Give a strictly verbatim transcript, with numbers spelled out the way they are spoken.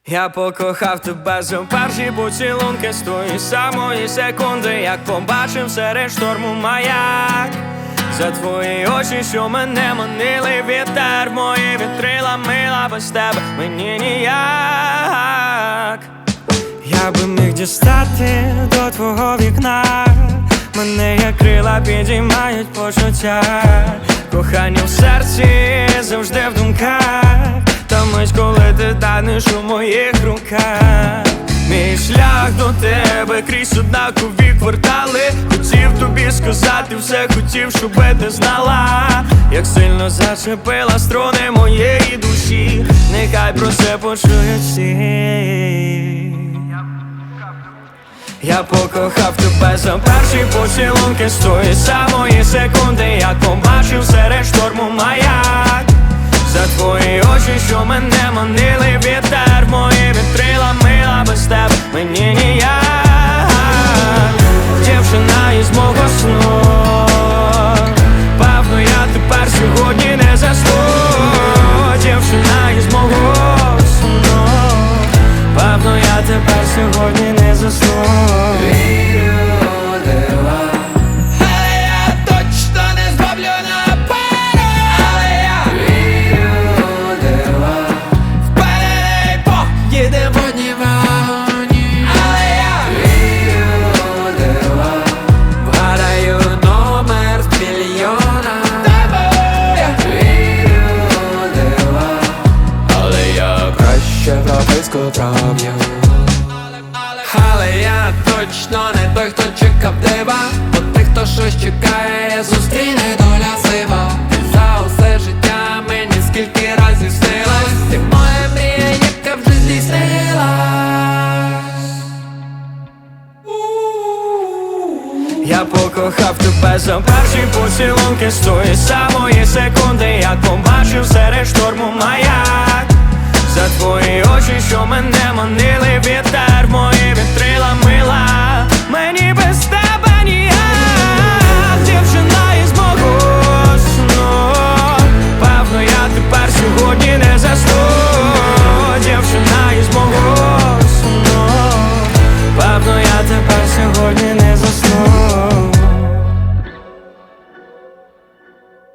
Я покохав тебе за перші поцілунки з тої самої секунди, як побачив серед шторму маяк. За твої очі, що мене манили, вітер в мої вітрила, мила, без тебе мені ніяк. Я би міг дістати до твого вікна, мене як крила підіймають почуття. Кохання в серці, завжди в думках, та мить, коли ти танеш у моїх руках. Мій шлях до тебе крізь однакові квартали. Хотів тобі сказати все, хотів, щоби ти знала, як сильно зачепила струни моєї душі. Нехай про це почують всі. Я покохав тебе за перші поцілунки з тої самої секунди, як побачив серед шторму маяк. За твої очі, що мене манили, вітер в мої вітрила, мила, без тебе мені ніяк. Дівчина із мого сну, певно, я тепер сьогодні не засну. Дівчина із мого сну, певно, я тепер сьогодні не засну. Проб'ю. Але я точно не той, хто чекав дива, бо тих, хто щось чекає, зустріне доля сива. Ти за усе життя мені скільки разів снилась, ти моя мрія, яка вже здійснилась. Я покохав тебе за перші поцілунки з тої самої секунди, як побачив серед шторму маяк. За твої очі, що мене манили, вітер в мої вітрила, мила.